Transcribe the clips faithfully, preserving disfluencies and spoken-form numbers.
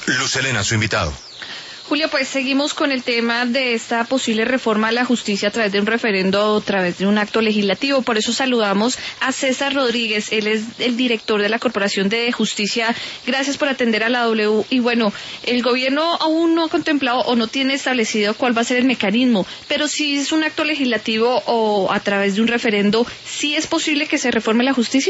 Luz Helena, su invitado. Julio, pues seguimos con el tema de esta posible reforma a la justicia a través de un referendo o a través de un acto legislativo. Por eso saludamos a César Rodríguez. Él es el director de la Corporación de Justicia. Gracias por atender a la W. Y bueno, el gobierno aún no ha contemplado o no tiene establecido cuál va a ser el mecanismo, pero si es un acto legislativo o a través de un referendo, ¿sí es posible que se reforme la justicia?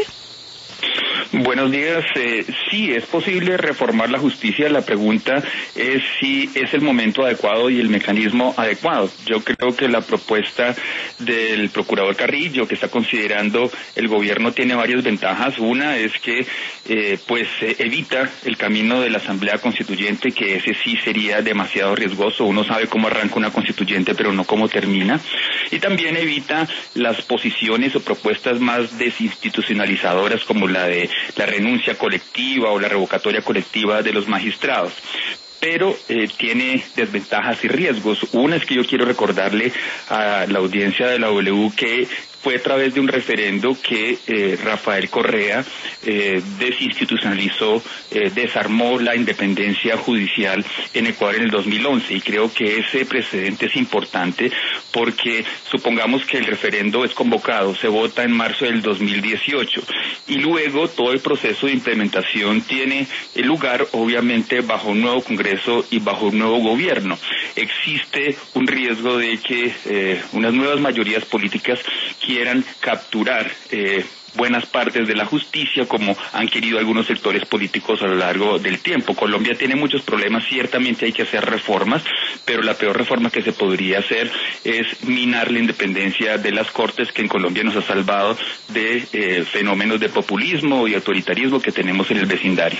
Buenos días. Eh, sí, es posible reformar la justicia. La pregunta es si es el momento adecuado y el mecanismo adecuado. Yo creo que la propuesta del procurador Carrillo que está considerando el gobierno tiene varias ventajas. Una es que eh, pues eh, evita el camino de la Asamblea Constituyente, que ese sí sería demasiado riesgoso. Uno sabe cómo arranca una constituyente, pero no cómo termina. Y también evita las posiciones o propuestas más desinstitucionalizadoras como la de la renuncia colectiva o la revocatoria colectiva de los magistrados. Pero eh, tiene desventajas y riesgos. Una es que yo quiero recordarle a la audiencia de la W que fue a través de un referendo que eh, Rafael Correa eh, desinstitucionalizó, eh, desarmó la independencia judicial en Ecuador en el dos mil once, y creo que ese precedente es importante porque supongamos que el referendo es convocado, se vota en marzo del dos mil dieciocho y luego todo el proceso de implementación tiene lugar obviamente bajo un nuevo Congreso y bajo un nuevo gobierno. Existe un riesgo de que eh, unas nuevas mayorías políticas quieran capturar eh, buenas partes de la justicia, como han querido algunos sectores políticos a lo largo del tiempo. Colombia tiene muchos problemas, ciertamente hay que hacer reformas, pero la peor reforma que se podría hacer es minar la independencia de las Cortes, que en Colombia nos ha salvado de eh, fenómenos de populismo y autoritarismo que tenemos en el vecindario.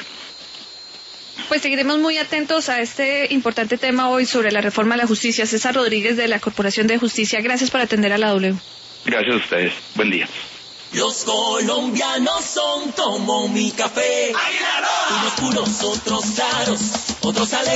Pues seguiremos muy atentos a este importante tema hoy sobre la reforma a la justicia. César Rodríguez, de la Corporación de Justicia, gracias por atender a la W. Gracias a ustedes. Buen día. Los colombianos son como mi café. ¡Ay, unos puros, otros claros, otros alegres.